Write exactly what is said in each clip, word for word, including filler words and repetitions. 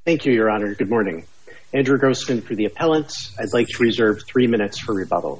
Thank you, Your Honor. Good morning. Andrew Grossman for the appellants. I'd like to reserve three minutes for rebuttal.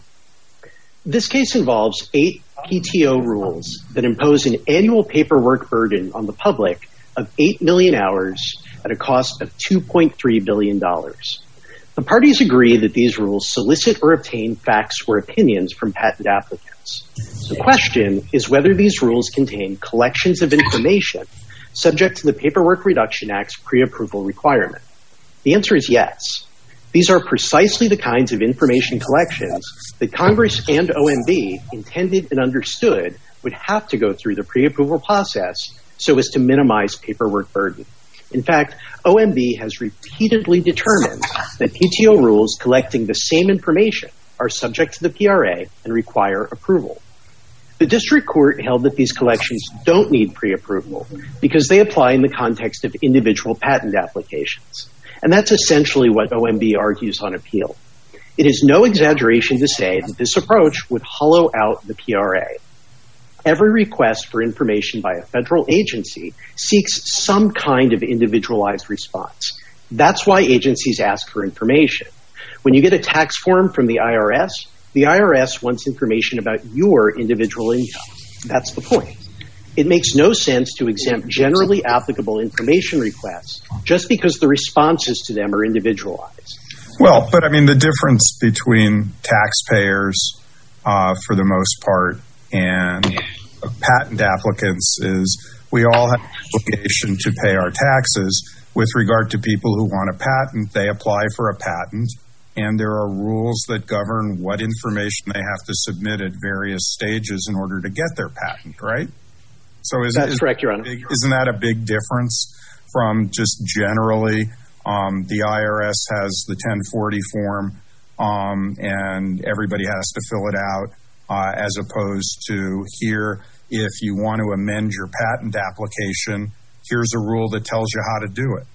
This case involves eight P T O rules that impose an annual paperwork burden on the public of eight million hours at a cost of two point three billion dollars. The parties agree that these rules solicit or obtain facts or opinions from patent applicants. The question is whether these rules contain collections of information subject to the Paperwork Reduction Act's pre-approval requirement. The answer is yes. These are precisely the kinds of information collections that Congress and O M B intended and understood would have to go through the pre-approval process so as to minimize paperwork burden. In fact, O M B has repeatedly determined that P T O rules collecting the same information are subject to the P R A and require approval. The district court held that these collections don't need pre-approval because they apply in the context of individual patent applications. And that's essentially what O M B argues on appeal. It is no exaggeration to say that this approach would hollow out the P R A. Every request for information by a federal agency seeks some kind of individualized response. That's why agencies ask for information. When you get a tax form from the I R S, the I R S wants information about your individual income. That's the point. It makes no sense to exempt generally applicable information requests just because the responses to them are individualized. Well, but I mean, the difference between taxpayers, uh, for the most part, and patent applicants is we all have an obligation to pay our taxes. With regard to people who want a patent, they apply for a patent, and there are rules that govern what information they have to submit at various stages in order to get their patent, right? So is, That's is, correct, Your Honor. Isn't that a big difference from just generally um, the I R S has the ten forty form um, and everybody has to fill it out uh, as opposed to here, if you want to amend your patent application, here's a rule that tells you how to do it.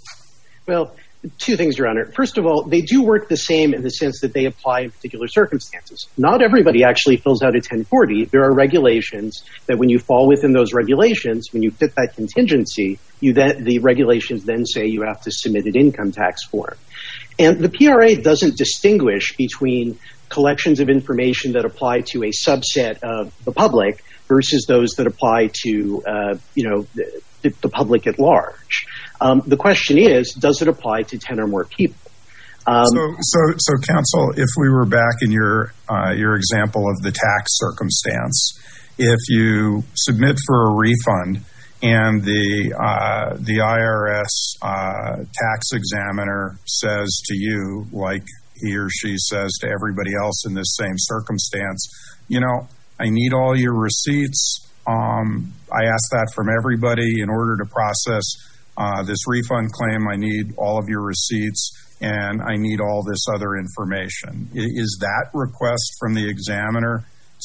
Well, two things, Your Honor. First of all, they do work the same in the sense that they apply in particular circumstances. Not everybody actually fills out a ten forty. There are regulations that when you fall within those regulations, when you fit that contingency, you then, the regulations then say you have to submit an income tax form. And the P R A doesn't distinguish between collections of information that apply to a subset of the public versus those that apply to, uh, you know, the, the public at large. Um, the question is, does it apply to ten or more people? Um, so, so, so, counsel, if we were back in your uh, your example of the tax circumstance, if you submit for a refund and the uh, the I R S uh, tax examiner says to you, like he or she says to everybody else in this same circumstance, you know, I need all your receipts. Um, I ask that from everybody in order to process Uh, this refund claim. I need all of your receipts and I need all this other information. Is that request from the examiner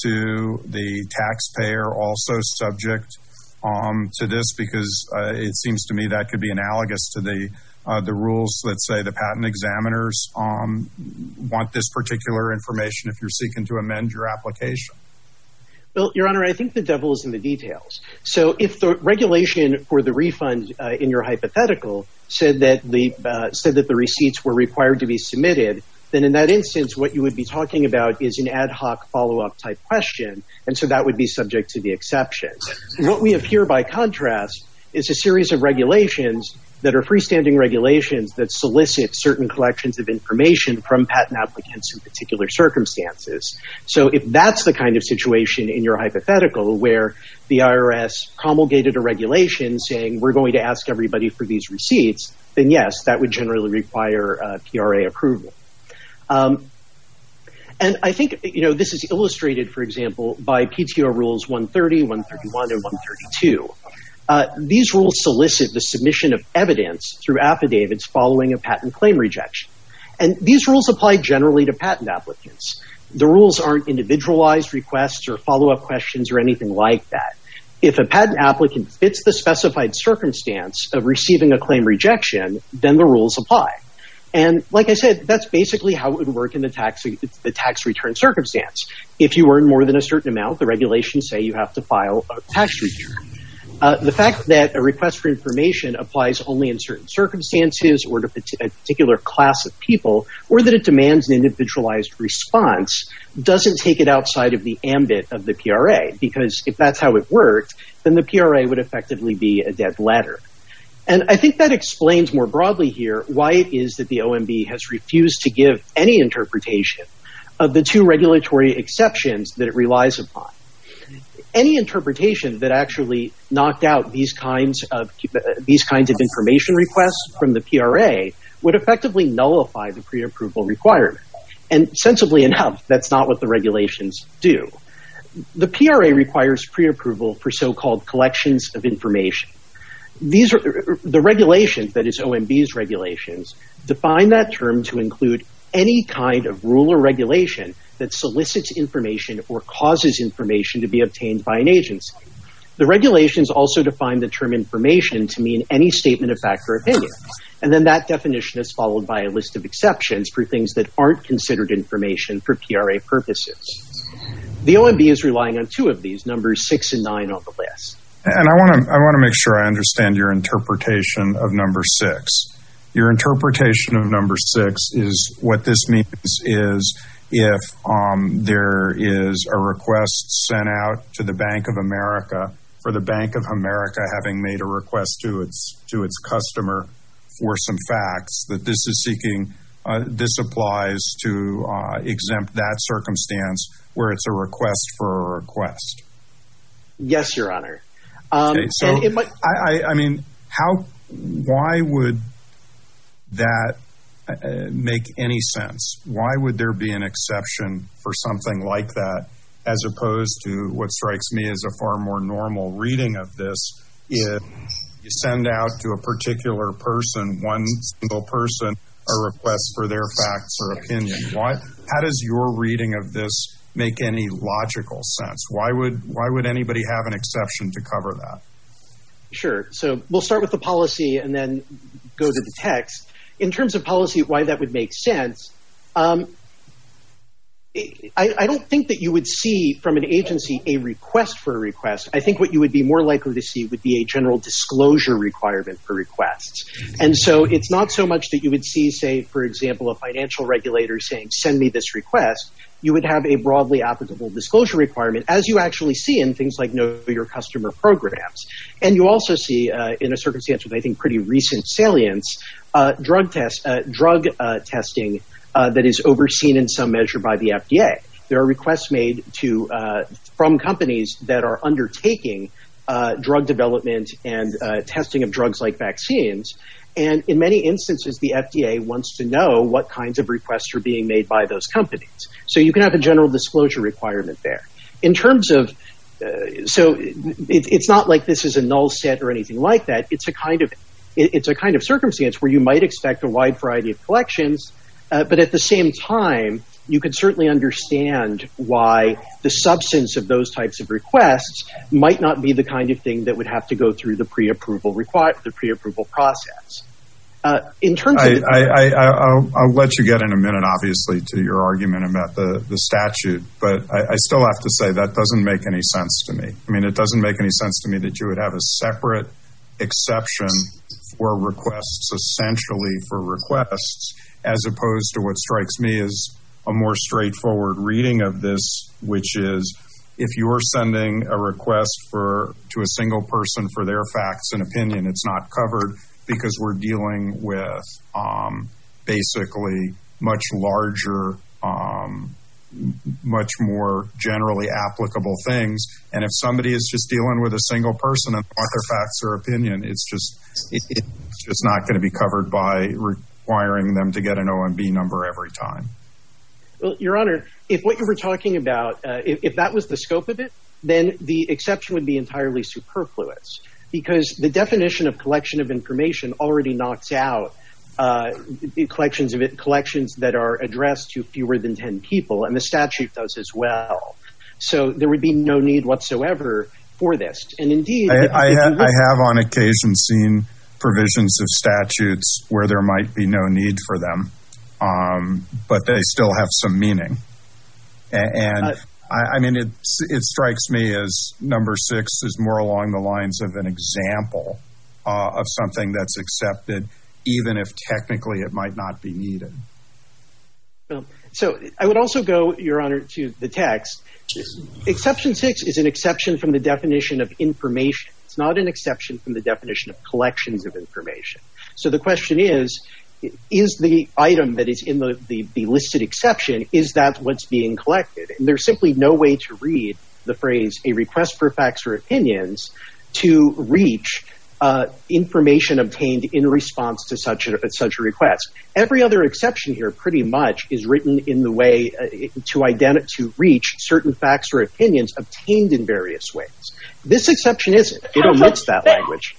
to the taxpayer also subject um, to this? Because uh, it seems to me that could be analogous to the uh, the rules that say the patent examiners um, want this particular information if you're seeking to amend your application. Well, Your Honor, I think the devil is in the details. So if the regulation for the refund uh, in your hypothetical said that the uh, said that the receipts were required to be submitted, then in that instance, what you would be talking about is an ad hoc follow-up type question, and so that would be subject to the exception. What we have here, by contrast, is a series of regulations that are freestanding regulations that solicit certain collections of information from patent applicants in particular circumstances. So if that's the kind of situation in your hypothetical where the I R S promulgated a regulation saying we're going to ask everybody for these receipts, then yes, that would generally require uh, P R A approval. Um, and I think, you know, this is illustrated, for example, by P T O rules one thirty, one thirty-one, and one thirty-two. Uh, these rules solicit the submission of evidence through affidavits following a patent claim rejection. And these rules apply generally to patent applicants. The rules aren't individualized requests or follow-up questions or anything like that. If a patent applicant fits the specified circumstance of receiving a claim rejection, then the rules apply. And like I said, that's basically how it would work in the tax the tax return circumstance. If you earn more than a certain amount, the regulations say you have to file a tax return. Uh, the fact that a request for information applies only in certain circumstances or to a particular class of people, or that it demands an individualized response, doesn't take it outside of the ambit of the P R A, because if that's how it worked, then the P R A would effectively be a dead letter. And I think that explains more broadly here why it is that the O M B has refused to give any interpretation of the two regulatory exceptions that it relies upon. Any interpretation that actually knocked out these kinds of uh, these kinds of information requests from the P R A would effectively nullify the pre-approval requirement. And sensibly enough, that's not what the regulations do. The P R A requires pre-approval for so-called collections of information. These are the regulations, that is O M B's regulations, define that term to include any kind of rule or regulation that solicits information or causes information to be obtained by an agency. The regulations also define the term information to mean any statement of fact or opinion. And then that definition is followed by a list of exceptions for things that aren't considered information for P R A purposes. The O M B is relying on two of these, numbers six and nine on the list. And I want to I want to make sure I understand your interpretation of number six. Your interpretation of number six is what this means is if um, there is a request sent out to the Bank of America for the Bank of America having made a request to its to its customer for some facts, that this is seeking, uh, this applies to uh, exempt that circumstance where it's a request for a request. Yes, Your Honor. Um, okay, so and it might- I, I, I mean, how, why would that uh, make any sense? Why would there be an exception for something like that, as opposed to what strikes me as a far more normal reading of this? If you send out to a particular person, one single person, a request for their facts or opinion. Why? How does your reading of this make any logical sense? Why would why would anybody have an exception to cover that? Sure. So we'll start with the policy and then go to the text. In terms of policy, why that would make sense, um, I, I don't think that you would see from an agency a request for a request. I think what you would be more likely to see would be a general disclosure requirement for requests. And so it's not so much that you would see, say, for example, a financial regulator saying, send me this request. You would have a broadly applicable disclosure requirement, as you actually see in things like Know Your Customer programs. And you also see, uh, in a circumstance with, I think, pretty recent salience, uh, drug test, uh, drug uh, testing Uh, that is overseen in some measure by the F D A. There are requests made to uh, from companies that are undertaking uh, drug development and uh, testing of drugs like vaccines. And in many instances, the F D A wants to know what kinds of requests are being made by those companies. So you can have a general disclosure requirement there. In terms of, uh, so it, it's not like this is a null set or anything like that. It's a kind of, it, it's a kind of circumstance where you might expect a wide variety of collections. Uh, but at the same time, you could certainly understand why the substance of those types of requests might not be the kind of thing that would have to go through the pre-approval require the pre-approval process. Uh, in terms I, of, I, I, I'll, I'll let you get in a minute, obviously, to your argument about the, the statute, but I, I still have to say that doesn't make any sense to me. I mean, it doesn't make any sense to me that you would have a separate exception for requests, essentially for requests, as opposed to what strikes me as a more straightforward reading of this, which is if you're sending a request for to a single person for their facts and opinion, it's not covered because we're dealing with um, basically much larger, um, much more generally applicable things. And if somebody is just dealing with a single person and want their facts or opinion, it's just it, it's just not going to be covered by re- requiring them to get an O M B number every time. Well, Your Honor, if what you were talking about, uh, if, if that was the scope of it, then the exception would be entirely superfluous, because the definition of collection of information already knocks out uh, collections of it, collections that are addressed to fewer than ten people, and the statute does as well. So there would be no need whatsoever for this. And indeed, I, if, I, if ha- look- I have on occasion seen provisions of statutes where there might be no need for them, um, but they still have some meaning. And, and uh, I, I mean, it, it strikes me as number six is more along the lines of an example uh, of something that's accepted, even if technically it might not be needed. Well, so I would also go, Your Honor, to the text. Exception six is an exception from the definition of information. It's not an exception from the definition of collections of information. So the question is, is the item that is in the, the, the listed exception, is that what's being collected? And there's simply no way to read the phrase, a request for facts or opinions, to reach uh, information obtained in response to such a, such a request. Every other exception here pretty much is written in the way uh, to identi- to reach certain facts or opinions obtained in various ways. This exception isn't. It omits that language.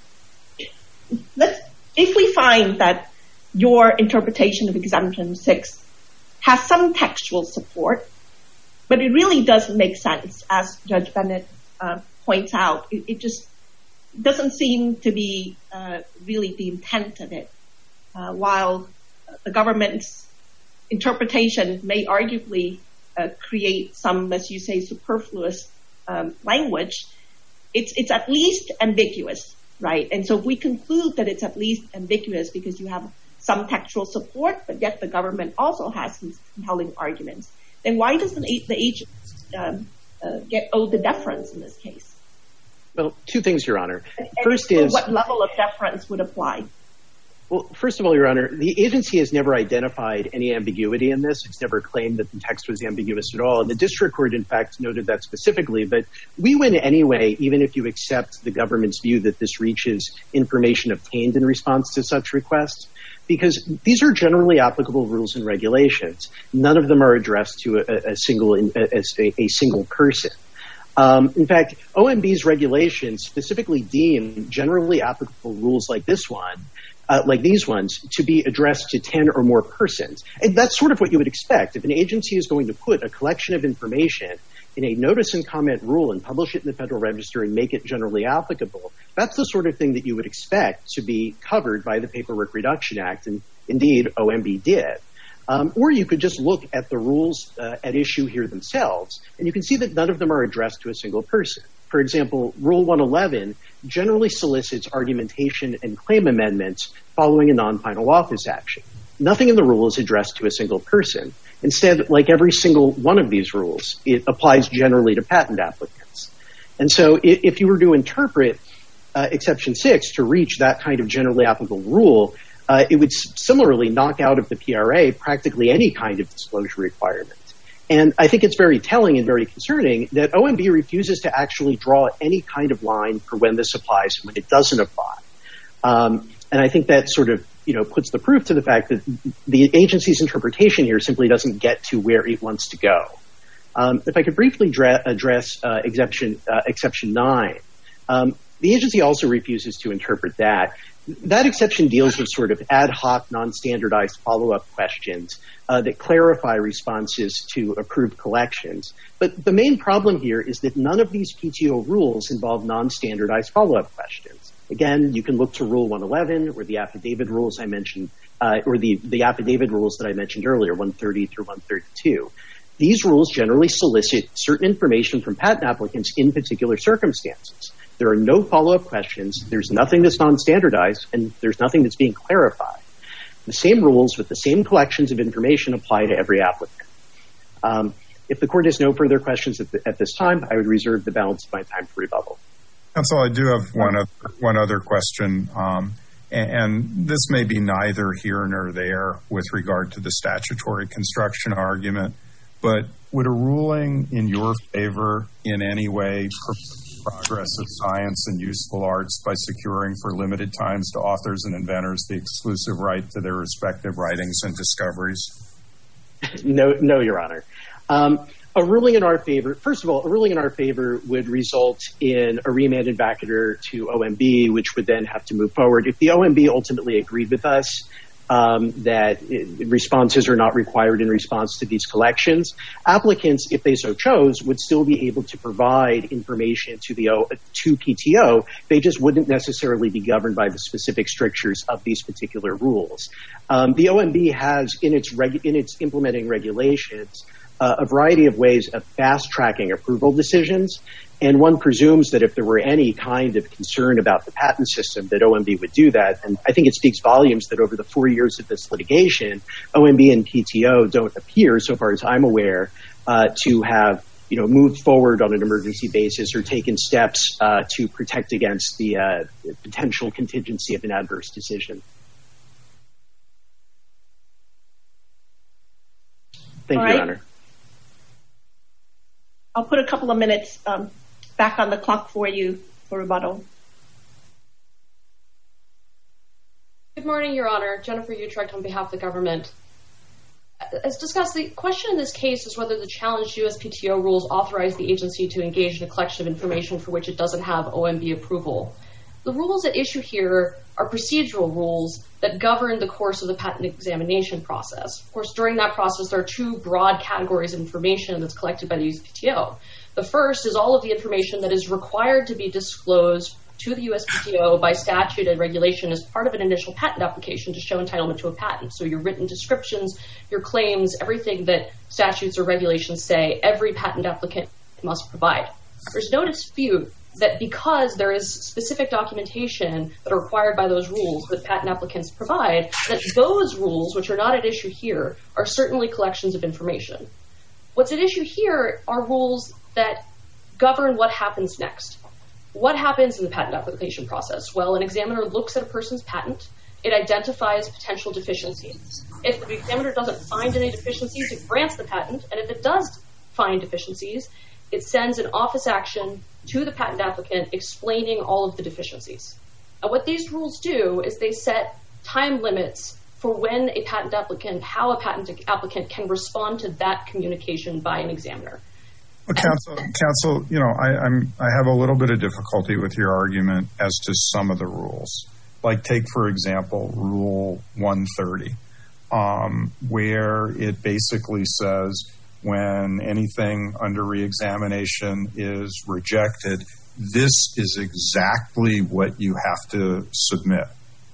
Let's, if we find that your interpretation of exemption six has some textual support, but it really doesn't make sense, as Judge Bennett uh, points out. It, it just doesn't seem to be uh, really the intent of it. Uh, while the government's interpretation may arguably uh, create some, as you say, superfluous um, language, it's it's at least ambiguous, right? And so if we conclude that it's at least ambiguous because you have some textual support, but yet the government also has some compelling arguments, then why doesn't the agent um, uh, get owed the deference in this case? Well, two things, Your Honor. And First so is... what level of deference would apply? Well, first of all, Your Honor, the agency has never identified any ambiguity in this. It's never claimed that the text was ambiguous at all. And the district court, in fact, noted that specifically. But we win anyway, even if you accept the government's view that this reaches information obtained in response to such requests, because these are generally applicable rules and regulations. None of them are addressed to a, a single a, a, a single person. Um, in fact, O M B's regulations specifically deem generally applicable rules like this one, uh, like these ones, to be addressed to ten or more persons. And that's sort of what you would expect. If an agency is going to put a collection of information in a notice and comment rule and publish it in the Federal Register and make it generally applicable, that's the sort of thing that you would expect to be covered by the Paperwork Reduction Act, and indeed O M B did. Um, or you could just look at the rules uh, at issue here themselves, and you can see that none of them are addressed to a single person. For example, Rule one eleven generally solicits argumentation and claim amendments following a non-final office action. Nothing in the rule is addressed to a single person. Instead, like every single one of these rules, it applies generally to patent applicants. And so if, if you were to interpret uh, Exception six to reach that kind of generally applicable rule, Uh, it would similarly knock out of the P R A practically any kind of disclosure requirement. And I think it's very telling and very concerning that O M B refuses to actually draw any kind of line for when this applies and when it doesn't apply. Um, and I think that sort of, you know, puts the proof to the fact that the agency's interpretation here simply doesn't get to where it wants to go. Um, if I could briefly dra- address uh, exception, uh, exception nine, um, the agency also refuses to interpret that. That exception deals with sort of ad hoc, non-standardized follow-up questions uh, that clarify responses to approved collections. But the main problem here is that none of these P T O rules involve non-standardized follow-up questions. Again, you can look to Rule one eleven or the affidavit rules I mentioned, uh, or the, the affidavit rules that I mentioned earlier, one thirty through one thirty-two. These rules generally solicit certain information from patent applicants in particular circumstances. There are no follow-up questions, there's nothing that's non-standardized, and there's nothing that's being clarified. The same rules with the same collections of information apply to every applicant. Um, if the court has no further questions at, the, at this time, I would reserve the balance of my time for rebuttal. Counsel, I do have one other, one other question, um, and, and this may be neither here nor there with regard to the statutory construction argument, but would a ruling in your favor in any way progress of science and useful arts by securing for limited times to authors and inventors the exclusive right to their respective writings and discoveries? No, no, Your Honor. Um, a ruling in our favor, first of all, a ruling in our favor would result in a remand and vacatur to O M B, which would then have to move forward. If the O M B ultimately agreed with us Um, that it, responses are not required in response to these collections, applicants, if they so chose, would still be able to provide information to the o, to P T O. They just wouldn't necessarily be governed by the specific strictures of these particular rules. Um, the O M B has in its regu- in its implementing regulations uh, a variety of ways of fast-tracking approval decisions. And one presumes that if there were any kind of concern about the patent system, that O M B would do that. And I think it speaks volumes that over the four years of this litigation, O M B and P T O don't appear, so far as I'm aware, uh, to have you know, moved forward on an emergency basis or taken steps uh, to protect against the uh, potential contingency of an adverse decision. Thank All you, right. Your Honor. I'll put a couple of minutes um, back on the clock for you for rebuttal. Good morning, Your Honor. Jennifer Utrecht on behalf of the government. As discussed, the question in this case is whether the challenged U S P T O rules authorize the agency to engage in a collection of information for which it doesn't have O M B approval. The rules at issue here are procedural rules that govern the course of the patent examination process. Of course, during that process, there are two broad categories of information that's collected by the U S P T O. The first is all of the information that is required to be disclosed to the U S P T O by statute and regulation as part of an initial patent application to show entitlement to a patent. So your written descriptions, your claims, everything that statutes or regulations say every patent applicant must provide. There's no dispute that because there is specific documentation that are required by those rules that patent applicants provide, that those rules, which are not at issue here, are certainly collections of information. What's at issue here are rules that govern what happens next. What happens in the patent application process? Well, an examiner looks at a person's patent. It identifies potential deficiencies. If the examiner doesn't find any deficiencies, it grants the patent. And if it does find deficiencies, it sends an office action to the patent applicant explaining all of the deficiencies. And what these rules do is they set time limits for when a patent applicant, how a patent applicant can respond to that communication by an examiner. Well, counsel, counsel, you know, I, I'm I have a little bit of difficulty with your argument as to some of the rules. Like, take for example, Rule one thirty, um, where it basically says when anything under reexamination is rejected, this is exactly what you have to submit.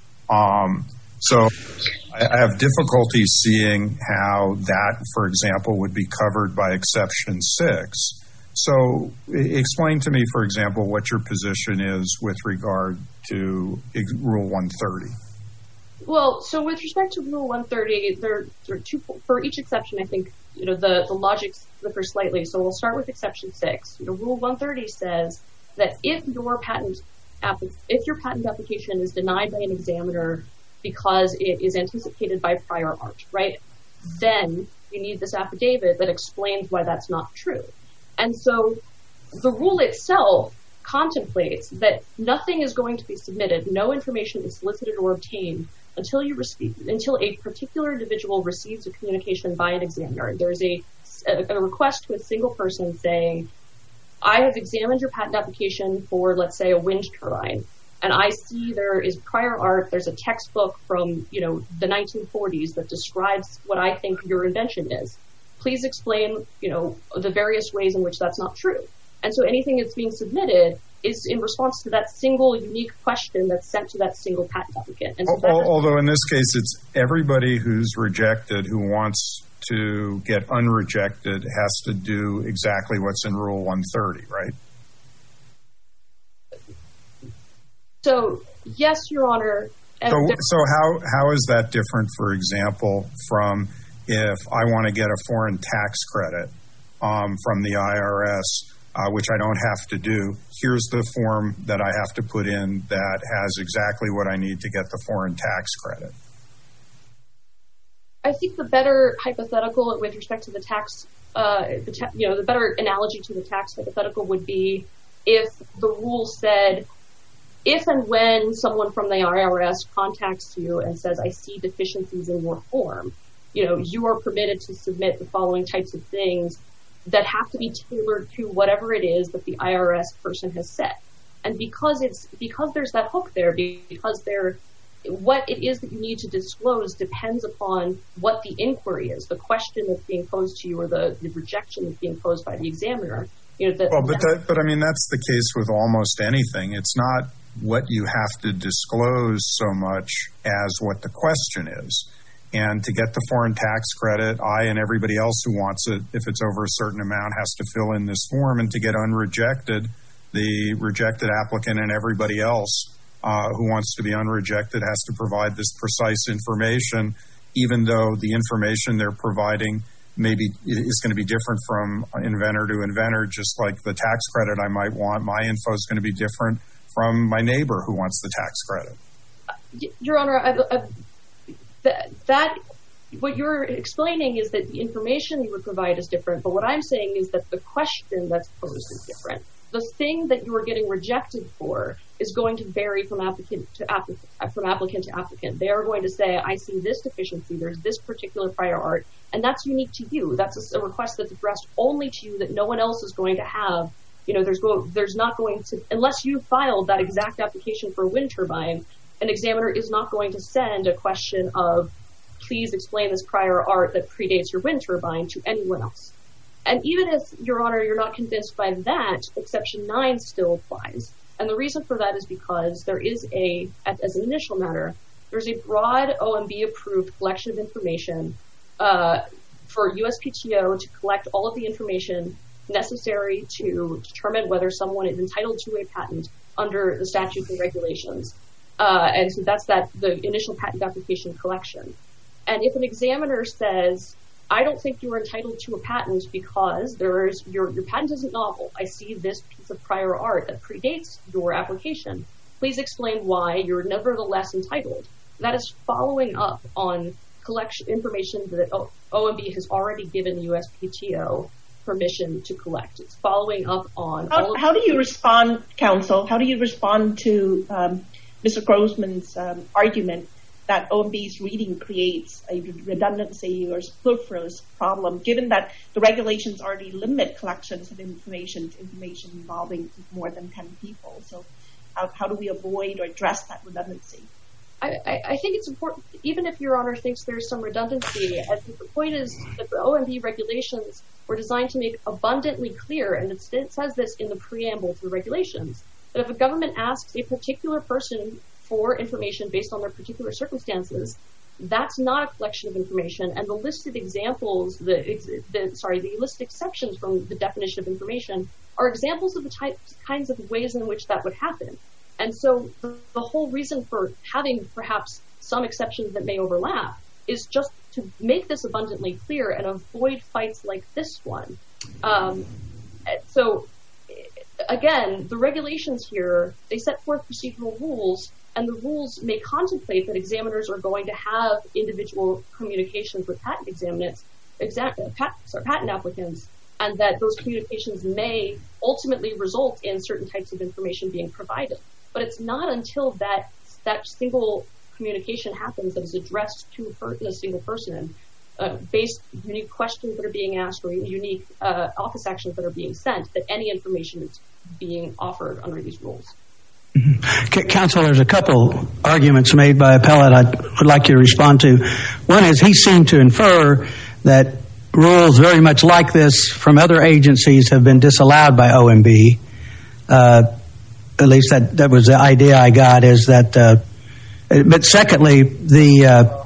Um, so I have difficulty seeing how that, for example, would be covered by Exception six. So explain to me, for example, what your position is with regard to Rule one thirty. Well, so with respect to Rule one thirty, there, there are two, for each exception, I think, you know, the, the logic differs slightly. So we'll start with Exception six. You know, Rule one thirty says that if your patent app, if your patent application is denied by an examiner because it is anticipated by prior art, right, then you need this affidavit that explains why that's not true. And so the rule itself contemplates that nothing is going to be submitted, no information is solicited or obtained until you receive, until a particular individual receives a communication by an examiner. There's a, a request to a single person saying, I have examined your patent application for, let's say, a wind turbine, and I see there is prior art, there's a textbook from, you know, the nineteen forties that describes what I think your invention is. Please explain, you know, the various ways in which that's not true. And so anything that's being submitted is in response to that single unique question that's sent to that single patent applicant. And so Although in this case, it's everybody who's rejected who wants to get unrejected has to do exactly what's in Rule one thirty, right? So, yes, Your Honor. So, so how how is that different, for example, from if I want to get a foreign tax credit um, from the I R S, uh, which I don't have to do? Here's the form that I have to put in that has exactly what I need to get the foreign tax credit. I think the better hypothetical with respect to the tax, uh, the ta- you know, the better analogy to the tax hypothetical would be if the rule said, if and when someone from the I R S contacts you and says, I see deficiencies in your form, you know, you are permitted to submit the following types of things that have to be tailored to whatever it is that the I R S person has said. And because it's, because there's that hook there, because there, what it is that you need to disclose depends upon what the inquiry is, the question that's being posed to you or the, the rejection that's being posed by the examiner. You know, that, well, but that, but I mean, that's the case with almost anything. It's not what you have to disclose so much as what the question is. And to get the foreign tax credit, I and everybody else who wants it, if it's over a certain amount, has to fill in this form. And to get unrejected, the rejected applicant and everybody else uh, who wants to be unrejected has to provide this precise information, even though the information they're providing maybe is going to be different from inventor to inventor. Just like the tax credit I might want, my info is going to be different from my neighbor who wants the tax credit. Your Honor, I've, I've, that, that what you're explaining is that the information you would provide is different, but what I'm saying is that the question that's posed is different. The thing that you are getting rejected for is going to vary from applicant to applicant, from applicant to applicant. They are going to say, I see this deficiency, there's this particular prior art, and that's unique to you. That's a, a request that's addressed only to you that no one else is going to have. You know, there's go, there's not going to, unless you filed that exact application for a wind turbine, an examiner is not going to send a question of, please explain this prior art that predates your wind turbine to anyone else. And even if, Your Honor, you're not convinced by that, Exception nine still applies. And the reason for that is because there is a, as an initial matter, there's a broad O M B-approved collection of information uh, for U S P T O to collect all of the information necessary to determine whether someone is entitled to a patent under the statutes and regulations. Uh, and so that's that the initial patent application collection. And if an examiner says, I don't think you are entitled to a patent because there is your, your patent isn't novel. I see this piece of prior art that predates your application. Please explain why you're nevertheless entitled. That is following up on collection information that O M B has already given the U S P T O permission to collect. It's following up on how, all of how do you respond, counsel? How do you respond to um, Mister Grossman's um, argument that O M B's reading creates a redundancy or superfluous problem, given that the regulations already limit collections of information to information involving more than ten people? So how, how do we avoid or address that redundancy? I, I think it's important, even if Your Honor thinks there's some redundancy, I think the point is that the O M B regulations were designed to make abundantly clear, and it says this in the preamble to the regulations, that if a government asks a particular person for information based on their particular circumstances, that's not a collection of information. And the listed examples, the, the sorry, the listed exceptions from the definition of information are examples of the types, kinds of ways in which that would happen. And so the, the whole reason for having perhaps some exceptions that may overlap is just to make this abundantly clear and avoid fights like this one. Um, so again, the regulations here, they set forth procedural rules, and the rules may contemplate that examiners are going to have individual communications with patent examinants, exa- pat, sorry, patent applicants, and that those communications may ultimately result in certain types of information being provided. But it's not until that that single communication happens that is addressed to a single person, uh, based unique questions that are being asked or unique uh, office actions that are being sent, that any information is being offered under these rules. Mm-hmm. Counsel, there's a couple arguments made by appellate I would like you to respond to. One is he seemed to infer that rules very much like this from other agencies have been disallowed by O M B. Uh, at least that, that was the idea I got, is that, uh, but secondly, the, uh,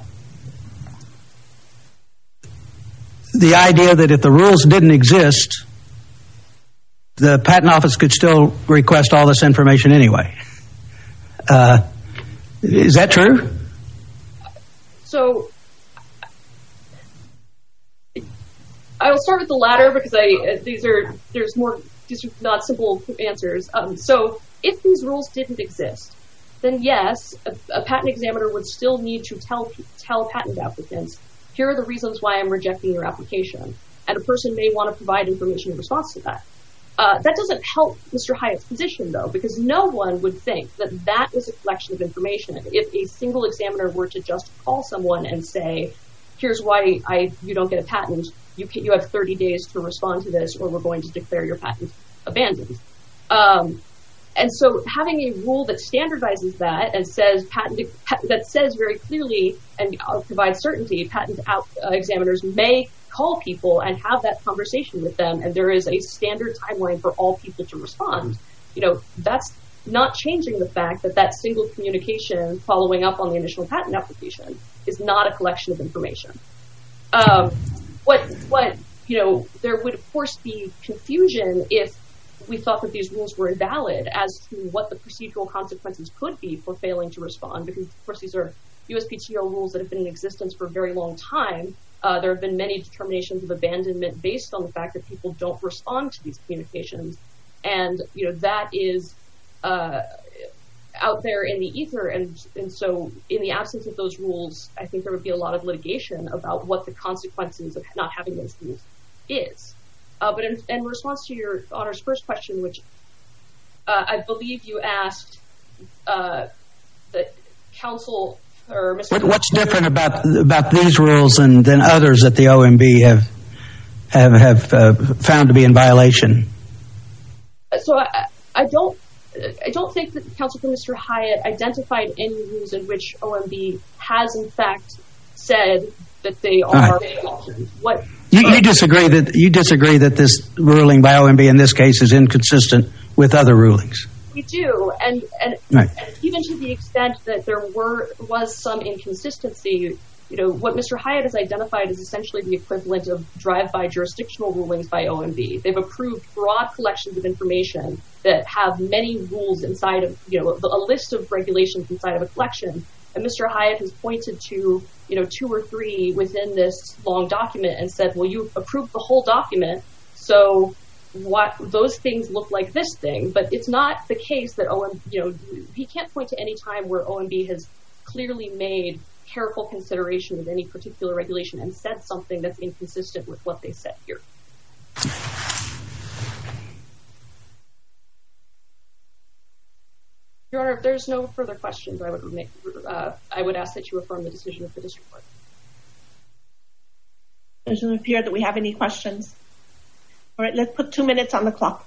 the idea that if the rules didn't exist, the patent office could still request all this information anyway. Uh, is that true? So I will start with the latter because I uh, these are there's more these are not simple answers. Um, so if these rules didn't exist, then yes, a, a patent examiner would still need to tell tell patent applicants, here are the reasons why I'm rejecting your application, and a person may want to provide information in response to that. Uh, that doesn't help Mister Hyatt's position, though, because no one would think that that is a collection of information. If a single examiner were to just call someone and say, here's why I you don't get a patent, you can, you have thirty days to respond to this, or we're going to declare your patent abandoned. Um, and so having a rule that standardizes that and says patent that says very clearly and uh, provides certainty, patent out, uh, examiners may call people and have that conversation with them, and there is a standard timeline for all people to respond. You know, that's not changing the fact that that single communication following up on the initial patent application is not a collection of information. Um, what, what, you know, there would of course be confusion if we thought that these rules were invalid as to what the procedural consequences could be for failing to respond, because of course these are U S P T O rules that have been in existence for a very long time. Uh, there have been many determinations of abandonment based on the fact that people don't respond to these communications. And, you know, that is uh, out there in the ether. And, and so in the absence of those rules, I think there would be a lot of litigation about what the consequences of not having those rules is. Uh, but in, in response to your Honor's first question, which uh, I believe you asked uh, the counsel or Mister What, what's different about about these rules and than others that the O M B have have have uh, found to be in violation? So I, I don't I don't think that counsel for Mister Hyatt identified any rules in which O M B has in fact said that they are right. What you, you disagree that you disagree that this ruling by O M B in this case is inconsistent with other rulings. We do, and and, right. and even to the extent that there were was some inconsistency, you know, what Mister Hyatt has identified is essentially the equivalent of drive-by jurisdictional rulings by O M B. They've approved broad collections of information that have many rules inside of, you know, a list of regulations inside of a collection. And Mister Hyatt has pointed to, you know, two or three within this long document and said, well, you approved the whole document, so what those things look like this thing. But it's not the case that O M B, you know, he can't point to any time where O M B has clearly made careful consideration of any particular regulation and said something that's inconsistent with what they said here. Your Honor, if there's no further questions, I would make, uh, I would ask that you affirm the decision of the district court. It doesn't appear that we have any questions. All right, let's put two minutes on the clock.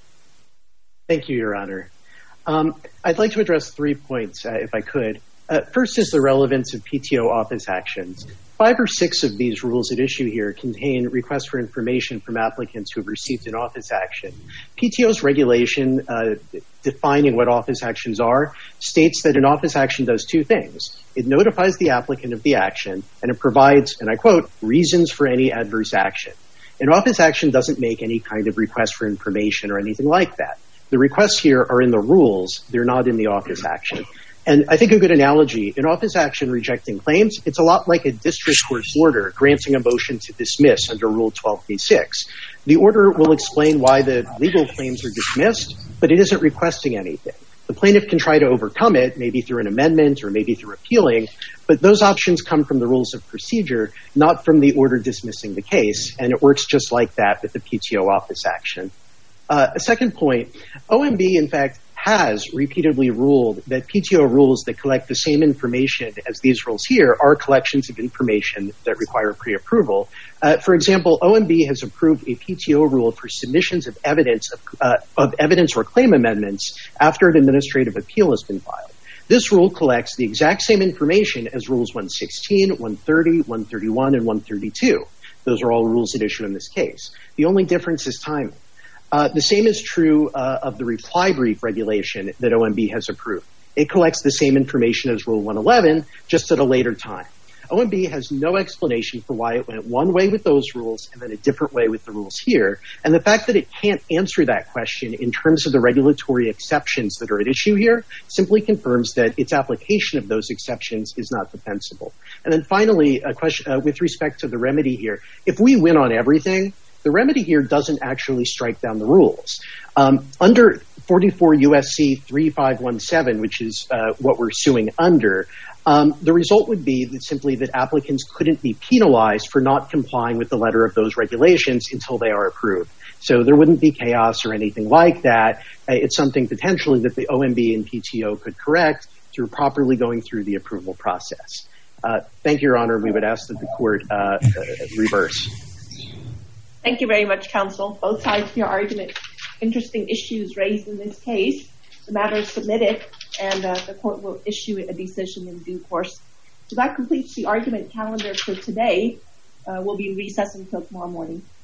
Thank you, Your Honor. Um, I'd like to address three points, uh, if I could. Uh, first is the relevance of P T O office actions. Five or six of these rules at issue here contain requests for information from applicants who have received an office action. P T O's regulation uh, defining what office actions are states that an office action does two things. It notifies the applicant of the action, and it provides, and I quote, reasons for any adverse action. An office action doesn't make any kind of request for information or anything like that. The requests here are in the rules. They're not in the office action. And I think a good analogy, an office action rejecting claims, it's a lot like a district court's order granting a motion to dismiss under Rule twelve B six. The order will explain why the legal claims are dismissed, but it isn't requesting anything. The plaintiff can try to overcome it, maybe through an amendment or maybe through appealing, but those options come from the rules of procedure, not from the order dismissing the case, and it works just like that with the P T O office action. Uh, a second point, O M B, in fact, has repeatedly ruled that P T O rules that collect the same information as these rules here are collections of information that require pre-approval. Uh, for example, O M B has approved a P T O rule for submissions of evidence of, uh, of evidence or claim amendments after an administrative appeal has been filed. This rule collects the exact same information as Rules one sixteen, one thirty, one thirty-one, and one thirty-two. Those are all rules at issue in this case. The only difference is timing. Uh, the same is true uh, of the reply brief regulation that O M B has approved. It collects the same information as Rule one eleven, just at a later time. O M B has no explanation for why it went one way with those rules and then a different way with the rules here. And the fact that it can't answer that question in terms of the regulatory exceptions that are at issue here simply confirms that its application of those exceptions is not defensible. And then finally, a question uh, with respect to the remedy here. If we win on everything, the remedy here doesn't actually strike down the rules. Um, under forty-four U S C thirty-five seventeen, which is uh, what we're suing under, um, the result would be that simply that applicants couldn't be penalized for not complying with the letter of those regulations until they are approved. So there wouldn't be chaos or anything like that. Uh, it's something potentially that the O M B and P T O could correct through properly going through the approval process. Uh, thank you, Your Honor. We would ask that the court uh, uh, reverse. Thank you very much, counsel. Both sides of your argument. Interesting issues raised in this case. The matter is submitted, and uh, the court will issue a decision in due course. So that completes the argument calendar for today. Uh, we'll be in recess until tomorrow morning.